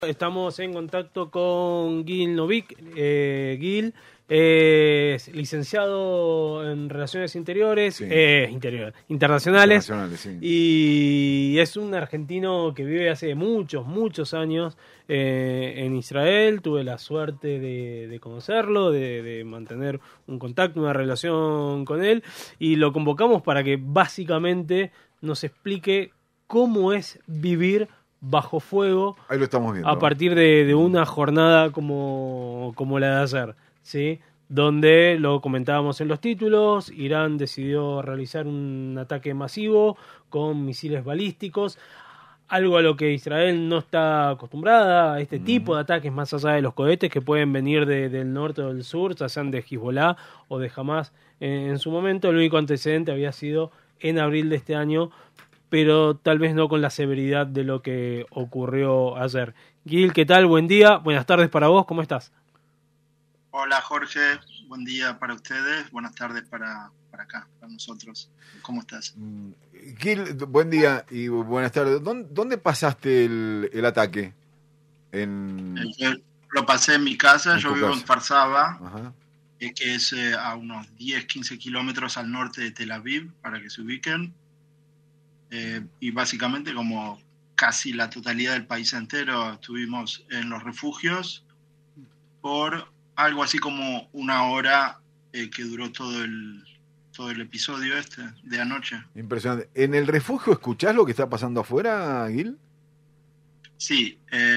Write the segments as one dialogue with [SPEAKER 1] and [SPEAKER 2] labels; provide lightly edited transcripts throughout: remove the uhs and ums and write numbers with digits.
[SPEAKER 1] Estamos en contacto con Gil Novik. Gil es licenciado en Relaciones Interiores,
[SPEAKER 2] Sí.
[SPEAKER 1] Internacionales,
[SPEAKER 2] sí.
[SPEAKER 1] y es un argentino que vive hace muchos años en Israel. Tuve la suerte de conocerlo, de mantener un contacto, una relación con él, y lo convocamos para que básicamente nos explique cómo es vivir bajo fuego.
[SPEAKER 2] Ahí lo estamos viendo.
[SPEAKER 1] A partir de una jornada como la de ayer, ¿sí? Donde lo comentábamos en los títulos, Irán decidió realizar un ataque masivo con misiles balísticos, algo a lo que Israel no está acostumbrada, a este tipo de ataques más allá de los cohetes que pueden venir del norte o del sur, ya sean de Hezbollah o de Hamas en su momento. El único antecedente había sido en abril de este año, pero tal vez no con la severidad de lo que ocurrió ayer. Gil, ¿qué tal? Buen día, buenas tardes para vos, ¿cómo estás?
[SPEAKER 3] Hola Jorge, buen día para ustedes, buenas tardes para acá, para nosotros. ¿Cómo estás?
[SPEAKER 2] Gil, buen día y buenas tardes. ¿Dónde pasaste el ataque?
[SPEAKER 3] Yo lo pasé en mi casa, yo vivo en Kfar Saba, que es a unos 10-15 kilómetros al norte de Tel Aviv, para que se ubiquen. Y básicamente, como casi la totalidad del país entero, estuvimos en los refugios por algo así como una hora que duró todo el episodio de anoche.
[SPEAKER 2] Impresionante. ¿En el refugio escuchás lo que está pasando afuera, Gil?
[SPEAKER 3] Sí,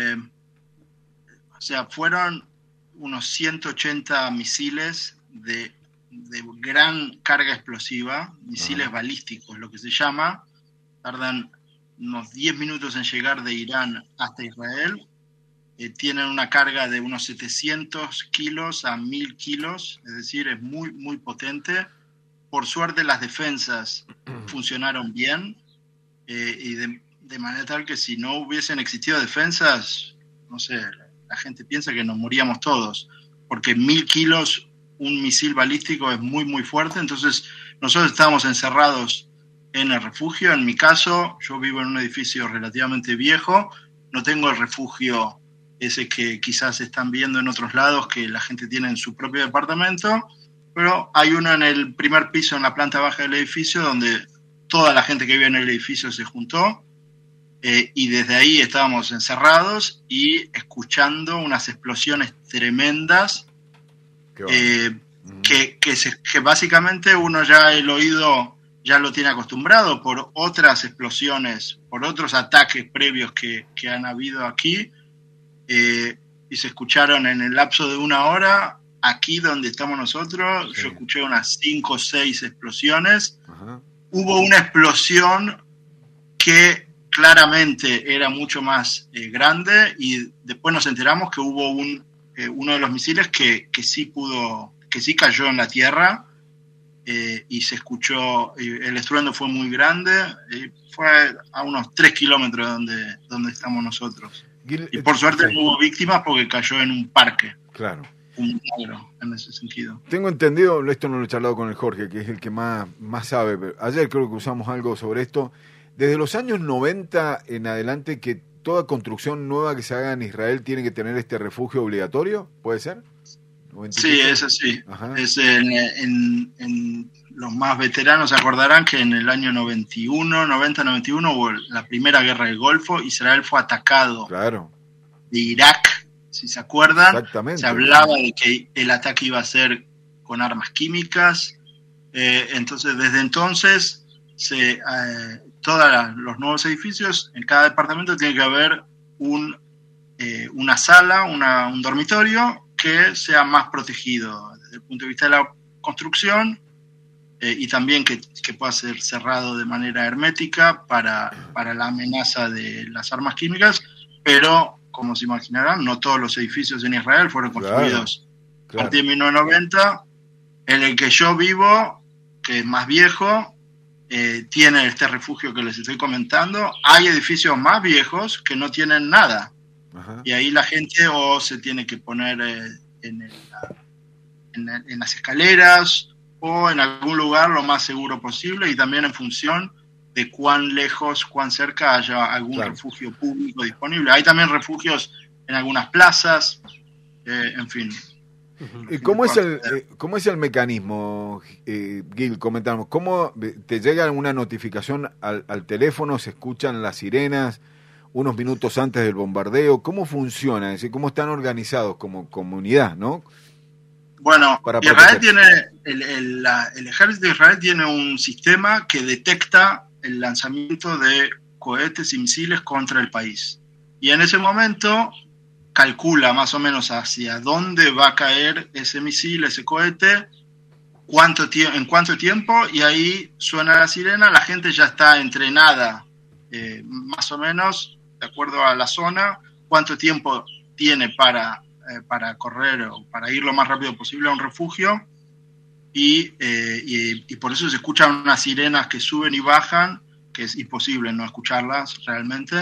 [SPEAKER 3] o sea, fueron unos 180 misiles de gran carga explosiva, misiles balísticos, lo que se llama. Tardan unos 10 minutos en llegar de Irán hasta Israel. Tienen una carga de unos 700 kilos a 1000 kilos, es decir, es muy potente. Por suerte las defensas funcionaron bien, y de manera tal que si no hubiesen existido defensas, no sé, la gente piensa que nos moríamos todos, porque 1000 kilos, un misil balístico es muy fuerte. Entonces nosotros estábamos encerrados en el refugio. En mi caso, yo vivo en un edificio relativamente viejo, no tengo el refugio ese que quizás están viendo en otros lados, que la gente tiene en su propio departamento, pero hay uno en el primer piso, en la planta baja del edificio, donde toda la gente que vive en el edificio se juntó, y desde ahí estábamos encerrados y escuchando unas explosiones tremendas, que básicamente uno ya el oído ya lo tiene acostumbrado por otras explosiones, por otros ataques previos que han habido aquí, y se escucharon en el lapso de una hora. Aquí donde estamos nosotros, sí. Yo escuché unas 5 o 6 explosiones. Hubo una explosión que claramente era mucho más grande, y después nos enteramos que hubo uno de los misiles que sí cayó en la tierra, y se escuchó, el estruendo fue muy grande, fue a unos 3 kilómetros donde estamos nosotros. Y por suerte no hubo víctimas porque cayó en un parque.
[SPEAKER 2] Claro.
[SPEAKER 3] Un negro, en ese sentido.
[SPEAKER 2] Tengo entendido, esto no lo he charlado con el Jorge, que es el que más sabe, pero ayer creo que usamos algo sobre esto, desde los años 90 en adelante, que toda construcción nueva que se haga en Israel tiene que tener este refugio obligatorio, ¿puede ser?
[SPEAKER 3] Sí, es así. Es en los más veteranos se acordarán que en el año 90-91 hubo la primera guerra del Golfo. Israel fue atacado de Irak, si se acuerdan.
[SPEAKER 2] Exactamente.
[SPEAKER 3] Se hablaba de que el ataque iba a ser con armas químicas. Entonces, desde entonces, todos los nuevos edificios, en cada departamento tiene que haber una sala, un dormitorio que sea más protegido desde el punto de vista de la construcción, y también que pueda ser cerrado de manera hermética para la amenaza de las armas químicas. Pero, como se imaginarán, no todos los edificios en Israel fueron construidos a partir de 1990. En el que yo vivo, que es más viejo, tiene este refugio que les estoy comentando. Hay edificios más viejos que no tienen nada. Y ahí la gente o se tiene que poner en las escaleras o en algún lugar lo más seguro posible, y también en función de cuán lejos, cuán cerca haya algún refugio público disponible. Hay también refugios en algunas plazas, en fin.
[SPEAKER 2] ¿Y cómo es el mecanismo, Gil? Comentamos, ¿cómo te llega una notificación al teléfono? ¿Se escuchan las sirenas unos minutos antes del bombardeo? ¿Cómo funciona? Es decir, ¿cómo están organizados como comunidad, no?
[SPEAKER 3] Bueno, Israel tiene, el ejército de Israel tiene un sistema que detecta el lanzamiento de cohetes y misiles contra el país. Y en ese momento calcula más o menos hacia dónde va a caer ese misil, ese cohete, en cuánto tiempo, y ahí suena la sirena, la gente ya está entrenada, más o menos, de acuerdo a la zona, cuánto tiempo tiene para correr o para ir lo más rápido posible a un refugio, y por eso se escuchan unas sirenas que suben y bajan, que es imposible no escucharlas realmente,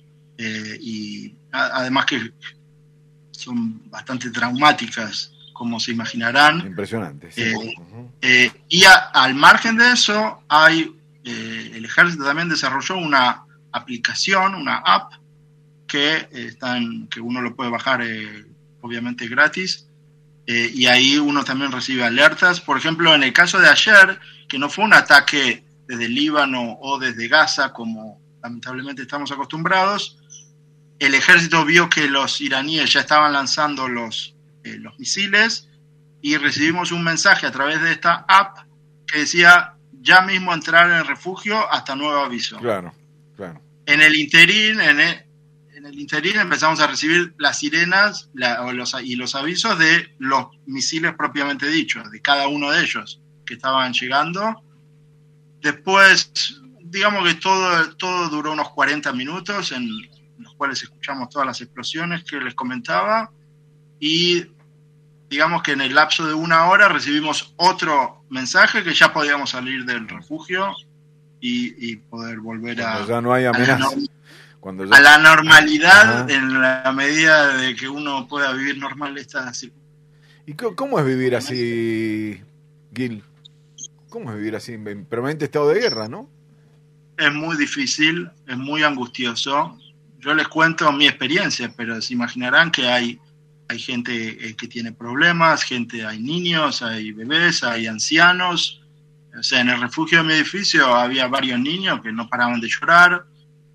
[SPEAKER 3] y además que son bastante traumáticas, como se imaginarán.
[SPEAKER 2] Impresionante. Sí.
[SPEAKER 3] Y al margen de eso, el ejército también desarrolló una aplicación, una app, que uno lo puede bajar obviamente gratis, y ahí uno también recibe alertas. Por ejemplo, en el caso de ayer, que no fue un ataque desde Líbano o desde Gaza, como lamentablemente estamos acostumbrados, el ejército vio que los iraníes ya estaban lanzando los misiles, y recibimos un mensaje a través de esta app que decía: ya mismo entrar en el refugio hasta nuevo aviso.
[SPEAKER 2] Claro.
[SPEAKER 3] En el interín empezamos a recibir las sirenas y los avisos de los misiles propiamente dichos, de cada uno de ellos que estaban llegando. Después, digamos que todo duró unos 40 minutos en los cuales escuchamos todas las explosiones que les comentaba, y digamos que en el lapso de una hora recibimos otro mensaje que ya podíamos salir del refugio y poder volver
[SPEAKER 2] ya no hay amenaza.
[SPEAKER 3] A la normalidad. Ajá. En la medida de que uno pueda vivir normal esta situación.
[SPEAKER 2] ¿Y cómo es vivir así, Gil? ¿Cómo es vivir así en permanente estado de guerra, no?
[SPEAKER 3] Es muy difícil, es muy angustioso. Yo les cuento mi experiencia, pero se imaginarán que hay gente que tiene problemas, hay niños, hay bebés, hay ancianos. O sea, en el refugio de mi edificio había varios niños que no paraban de llorar,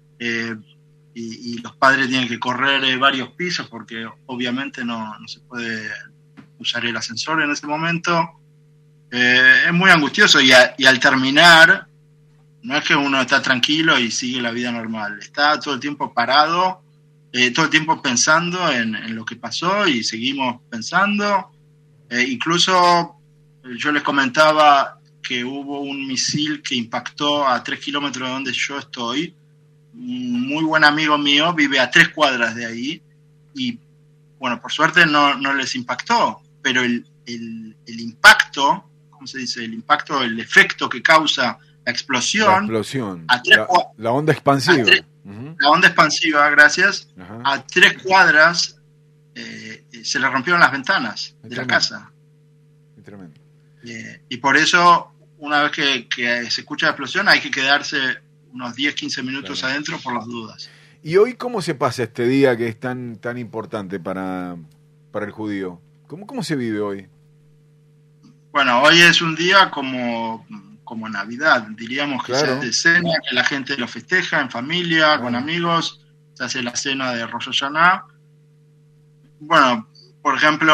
[SPEAKER 3] y los padres tienen que correr varios pisos porque obviamente no se puede usar el ascensor en ese momento. Es muy angustioso, y al terminar, no es que uno está tranquilo y sigue la vida normal, está todo el tiempo parado, todo el tiempo pensando en lo que pasó, y seguimos pensando. Incluso yo les comentaba que hubo un misil que impactó a 3 kilómetros de donde yo estoy. Un muy buen amigo mío vive a 3 cuadras de ahí, y bueno, por suerte no les impactó, pero el impacto, ¿cómo se dice? El efecto que causa la explosión.
[SPEAKER 2] La onda expansiva.
[SPEAKER 3] La onda expansiva, gracias. Ajá. A 3 cuadras se le rompieron las ventanas de la casa.
[SPEAKER 2] Tremendo.
[SPEAKER 3] Y por eso, una vez que se escucha la explosión, hay que quedarse unos 10-15 minutos adentro por las dudas.
[SPEAKER 2] ¿Y hoy cómo se pasa este día que es tan importante para el judío? ¿Cómo se vive hoy?
[SPEAKER 3] Bueno, hoy es un día como Navidad, diríamos que se hace cena, que la gente lo festeja en familia, con amigos, se hace la cena de Rosh Hashanah. Bueno, por ejemplo,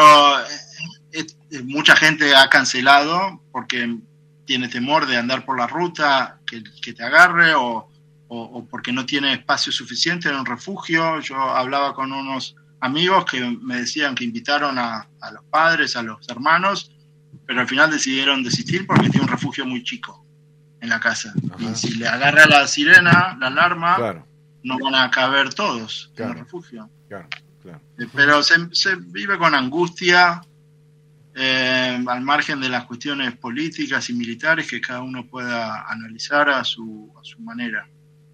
[SPEAKER 3] mucha gente ha cancelado porque tiene temor de andar por la ruta, que te agarre, o porque no tiene espacio suficiente en un refugio. Yo hablaba con unos amigos que me decían que invitaron a los padres, a los hermanos, pero al final decidieron desistir porque tiene un refugio muy chico en la casa. Ajá. Y si le agarra la sirena, la alarma, no van a caber todos en el refugio. Claro. Pero se vive con angustia, al margen de las cuestiones políticas y militares que cada uno pueda analizar a su manera.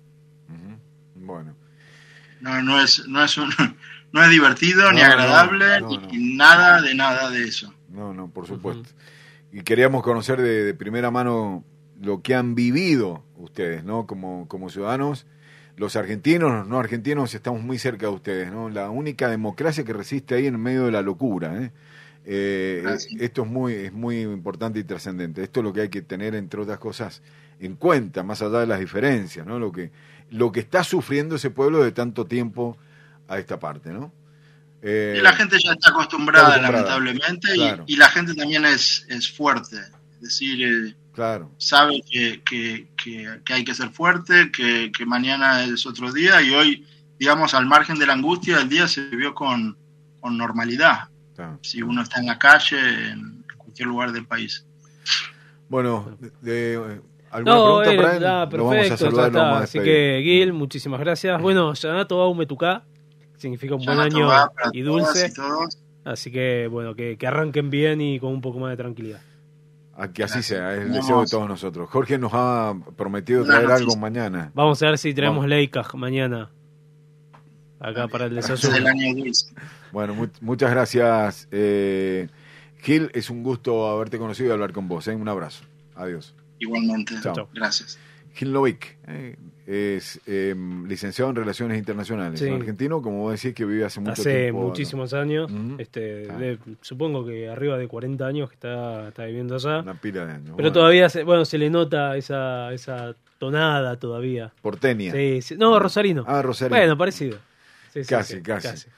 [SPEAKER 2] Bueno.
[SPEAKER 3] No es divertido, ni agradable, ni nada de eso.
[SPEAKER 2] No, por supuesto. Y queríamos conocer de primera mano lo que han vivido ustedes, ¿no? Como ciudadanos, los argentinos, los no argentinos, estamos muy cerca de ustedes, ¿no? La única democracia que resiste ahí en medio de la locura, ¿eh? Esto es muy importante y trascendente. Esto es lo que hay que tener, entre otras cosas, en cuenta, más allá de las diferencias, ¿no? Lo que está sufriendo ese pueblo de tanto tiempo a esta parte, ¿no?
[SPEAKER 3] Y la gente ya está acostumbrada. Lamentablemente, claro. y la gente también es fuerte, es decir,
[SPEAKER 2] claro.
[SPEAKER 3] Sabe que hay que ser fuerte, que mañana es otro día, y hoy, digamos, al margen de la angustia del día, se vivió con normalidad. Claro. Si uno está en la calle, en cualquier lugar del país.
[SPEAKER 2] Bueno, ¿alguna pregunta para él?
[SPEAKER 1] Perfecto, lo vamos a saludar, lo vamos a despedir. Así que, Gil, muchísimas gracias. Bueno, Yanato Aumetuká significa un buen año y dulce. Así que, bueno, que arranquen bien y con un poco más de tranquilidad.
[SPEAKER 2] Que así sea, es el deseo de todos nosotros. Jorge nos ha prometido traer algo mañana.
[SPEAKER 1] Vamos a ver si traemos Leicas mañana. Acá para el desayuno.
[SPEAKER 2] Bueno, muchas gracias, Gil. Es un gusto haberte conocido y hablar con vos. Un abrazo. Adiós.
[SPEAKER 3] Igualmente. Chao. Gracias.
[SPEAKER 2] Gil Novick es licenciado en Relaciones Internacionales.
[SPEAKER 1] Sí.
[SPEAKER 2] Argentino, como vos decís, que vive hace mucho tiempo.
[SPEAKER 1] Hace muchísimos años. Supongo que arriba de 40 años que está viviendo allá.
[SPEAKER 2] Una pila de años.
[SPEAKER 1] Pero todavía se le nota esa tonada todavía.
[SPEAKER 2] Porteña.
[SPEAKER 1] Sí. No, rosarino.
[SPEAKER 2] Rosarino.
[SPEAKER 1] Bueno, parecido. Sí,
[SPEAKER 2] casi.